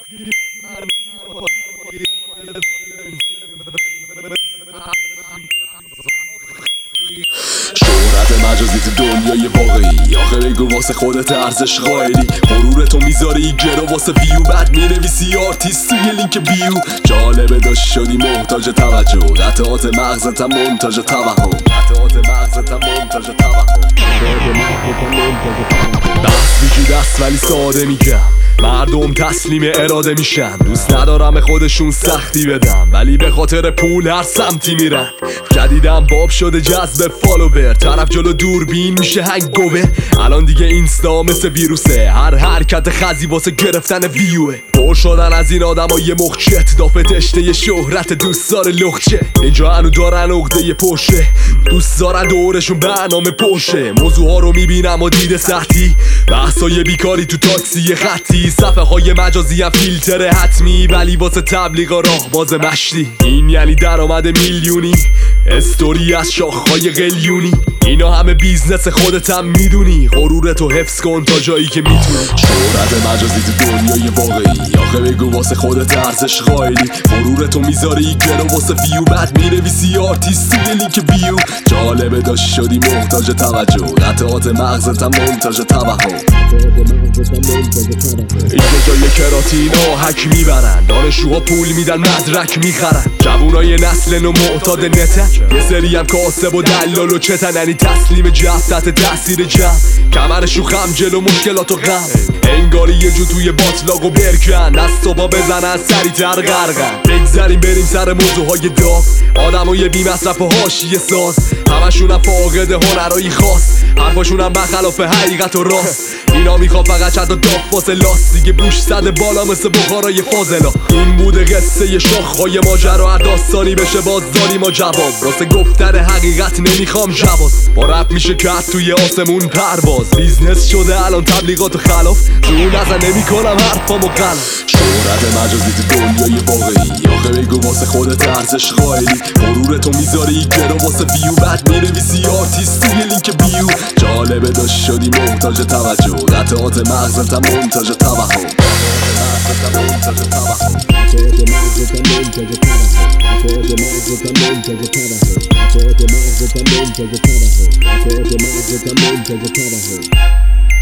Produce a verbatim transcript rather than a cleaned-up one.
شهرت مجازی تو دنیای واقعی، آخه بگو واسه خودت ارزش قائلی. غرورتو میذاری گرو واسه ویو، بعد مینویسی آرتیست توی لینک بیو. جالبه داشت شدی محتاج توجه، قطعات مغزتم منتاج توهم، قطعات مغزتم منتاج توهم. دست میگی دست ولی ساده میگم، مردم تسلیم اراده میشن. دوست ندارم به خودشون سختی بدم، ولی به خاطر پول هر سمتی میرن. جدیدم باب شده جذب فالوور، طرف جلو دوربین میشه هنگوور. الان دیگه اینستا مثل ویروسه، هر حرکت خزی واسه گرفتن ویوه. پر شدن از این آدمای مخچت، دافه تشته شهرت دوست داره لخچه. اینجا هنو دارن عقده پرشه، دوست دارن دورشون برنامه پرشه. موضوع ها رو میبینم و دید سطحی، بحثای بیکاری تو تاکسی خطی. صفحه های مجازی هم فیلتر حتمی، ولی واسه تبلیغا راه باز مشتی. این یعنی درآمد میلیونی، استوری از شاخهای قلیونی. اینا همه بیزنس خودتم میدونی، غرورتو حفظ کن تا جایی که میتونی. شهرت مجازی تو دنیای واقعی، آخه بگو واسه خودت ارزش قائلی. غرورتو میذاری گرو واسه ویو، بعد مینویسی آرتیست توی لینک بیو. جالبه داشت شدی محتاج توجه، قطعات مغزتم منتاج توهم. اینجا جای کراتینا حک میبرن، دانشجوها پول میدن مدرک میخرن. جوونای نسل نو معتاد نتن، یه سری هم کاسب و دلال و چتن. یعنی تسلیم جفت تحت تاثیر جمع، کمرشو خم جلو مشکلات و غم. انگاری یه جو توی باطلاق و برکن، از صبح بزنن سری تر غرقن. بگذاریم بریم سر موضوعهای داغ، آدمای بی مصرف و حاشیه ساز. همشونم فاقد هنرایی خاص، حرفاشونم برخلاف حقیقت و راست. اینا میخوان فقط چند تا داف واسه لاست، دیگه بوش زده بالا مثل بخارای فاضلا. این بوده قصه شاخهای ماجرا، هر داستانی بشه باز داریم ما جواب. واسه گفتن حقیقت نمیخوام جواز، با رپ میشه کرد توی آسمون پرواز. بیزنس شده الان تبلیغات و خلاف، جون نزن نمیکنم حرفامو غلط. شهرت مجازی تو دنیای واقعی، آخه بگو واسه خودت ارزش قائلی. غرورتو میذاری گرو واسه ویو، بعد مینویسی آرتیست توی لینک بیو. جالبه داشت شدی محتاج توجه، قطعات مغزتم منتاج توهم. Take